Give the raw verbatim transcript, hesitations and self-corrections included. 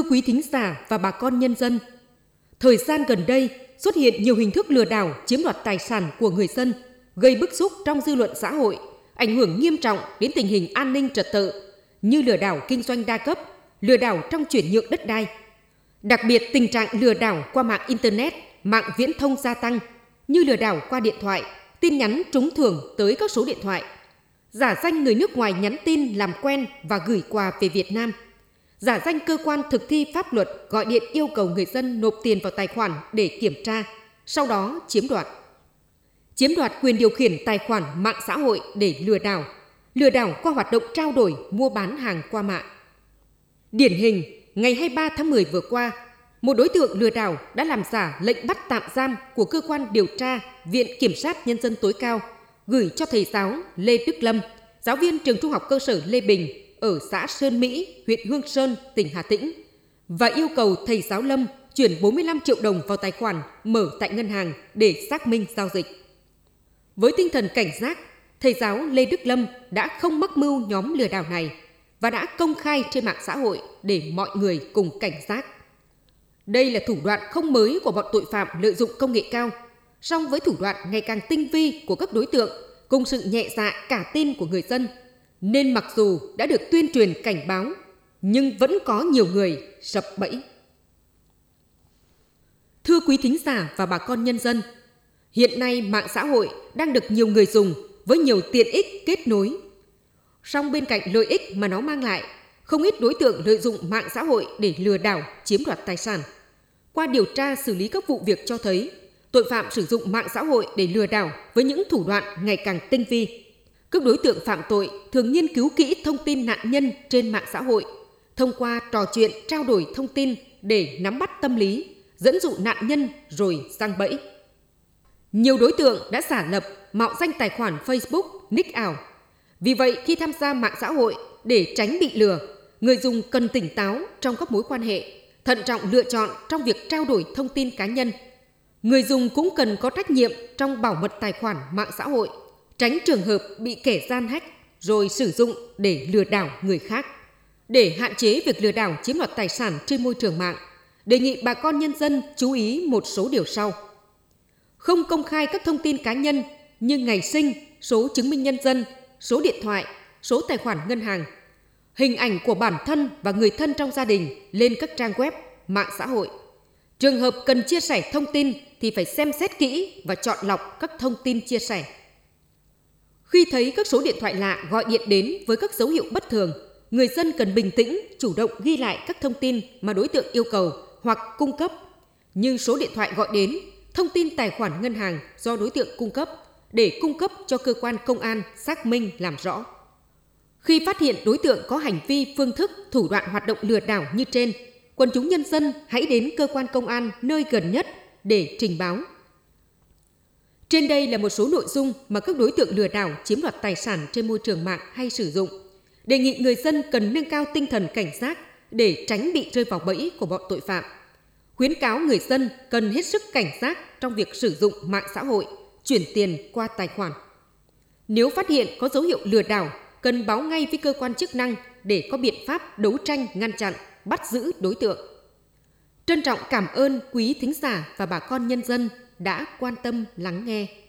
Thưa quý thính giả và bà con nhân dân, thời gian gần đây xuất hiện nhiều hình thức lừa đảo chiếm đoạt tài sản của người dân, gây bức xúc trong dư luận xã hội, ảnh hưởng nghiêm trọng đến tình hình an ninh trật tự như lừa đảo kinh doanh đa cấp, lừa đảo trong chuyển nhượng đất đai. Đặc biệt tình trạng lừa đảo qua mạng Internet, mạng viễn thông gia tăng như lừa đảo qua điện thoại, tin nhắn trúng thưởng tới các số điện thoại, giả danh người nước ngoài nhắn tin làm quen và gửi quà về Việt Nam, giả danh cơ quan thực thi pháp luật gọi điện yêu cầu người dân nộp tiền vào tài khoản để kiểm tra, sau đó chiếm đoạt. Chiếm đoạt quyền điều khiển tài khoản mạng xã hội để lừa đảo, lừa đảo qua hoạt động trao đổi, mua bán hàng qua mạng. Điển hình, ngày hai mươi ba tháng mười vừa qua, một đối tượng lừa đảo đã làm giả lệnh bắt tạm giam của cơ quan điều tra Viện Kiểm sát Nhân dân tối cao gửi cho thầy giáo Lê Đức Lâm, giáo viên trường Trung học cơ sở Lê Bình ở xã Sơn Mỹ, huyện Hương Sơn, tỉnh Hà Tĩnh và yêu cầu thầy giáo Lâm chuyển bốn mươi lăm triệu đồng vào tài khoản mở tại ngân hàng để xác minh giao dịch. Với tinh thần cảnh giác, thầy giáo Lê Đức Lâm đã không mắc mưu nhóm lừa đảo này và đã công khai trên mạng xã hội để mọi người cùng cảnh giác. Đây là thủ đoạn không mới của bọn tội phạm lợi dụng công nghệ cao, song với thủ đoạn ngày càng tinh vi của các đối tượng cùng sự nhẹ dạ cả tin của người dân, nên mặc dù đã được tuyên truyền cảnh báo, nhưng vẫn có nhiều người sập bẫy. Thưa quý thính giả và bà con nhân dân, hiện nay mạng xã hội đang được nhiều người dùng với nhiều tiện ích kết nối. Song bên cạnh lợi ích mà nó mang lại, không ít đối tượng lợi dụng mạng xã hội để lừa đảo, chiếm đoạt tài sản. Qua điều tra xử lý các vụ việc cho thấy, tội phạm sử dụng mạng xã hội để lừa đảo với những thủ đoạn ngày càng tinh vi. Các đối tượng phạm tội thường nghiên cứu kỹ thông tin nạn nhân trên mạng xã hội, thông qua trò chuyện trao đổi thông tin để nắm bắt tâm lý, dẫn dụ nạn nhân rồi giăng bẫy. Nhiều đối tượng đã giả lập, mạo danh tài khoản Facebook, nick ảo. Vì vậy, khi tham gia mạng xã hội để tránh bị lừa, người dùng cần tỉnh táo trong các mối quan hệ, thận trọng lựa chọn trong việc trao đổi thông tin cá nhân. Người dùng cũng cần có trách nhiệm trong bảo mật tài khoản mạng xã hội, tránh trường hợp bị kẻ gian hack rồi sử dụng để lừa đảo người khác. Để hạn chế việc lừa đảo chiếm đoạt tài sản trên môi trường mạng, đề nghị bà con nhân dân chú ý một số điều sau. Không công khai các thông tin cá nhân như ngày sinh, số chứng minh nhân dân, số điện thoại, số tài khoản ngân hàng, hình ảnh của bản thân và người thân trong gia đình lên các trang web, mạng xã hội. Trường hợp cần chia sẻ thông tin thì phải xem xét kỹ và chọn lọc các thông tin chia sẻ. Khi thấy các số điện thoại lạ gọi điện đến với các dấu hiệu bất thường, người dân cần bình tĩnh, chủ động ghi lại các thông tin mà đối tượng yêu cầu hoặc cung cấp, như số điện thoại gọi đến, thông tin tài khoản ngân hàng do đối tượng cung cấp, để cung cấp cho cơ quan công an xác minh làm rõ. Khi phát hiện đối tượng có hành vi, phương thức, thủ đoạn hoạt động lừa đảo như trên, quần chúng nhân dân hãy đến cơ quan công an nơi gần nhất để trình báo. Trên đây là một số nội dung mà các đối tượng lừa đảo chiếm đoạt tài sản trên môi trường mạng hay sử dụng. Đề nghị người dân cần nâng cao tinh thần cảnh giác để tránh bị rơi vào bẫy của bọn tội phạm. Khuyến cáo người dân cần hết sức cảnh giác trong việc sử dụng mạng xã hội, chuyển tiền qua tài khoản. Nếu phát hiện có dấu hiệu lừa đảo, cần báo ngay với cơ quan chức năng để có biện pháp đấu tranh, ngăn chặn, bắt giữ đối tượng. Trân trọng cảm ơn quý thính giả và bà con nhân dân đã quan tâm lắng nghe.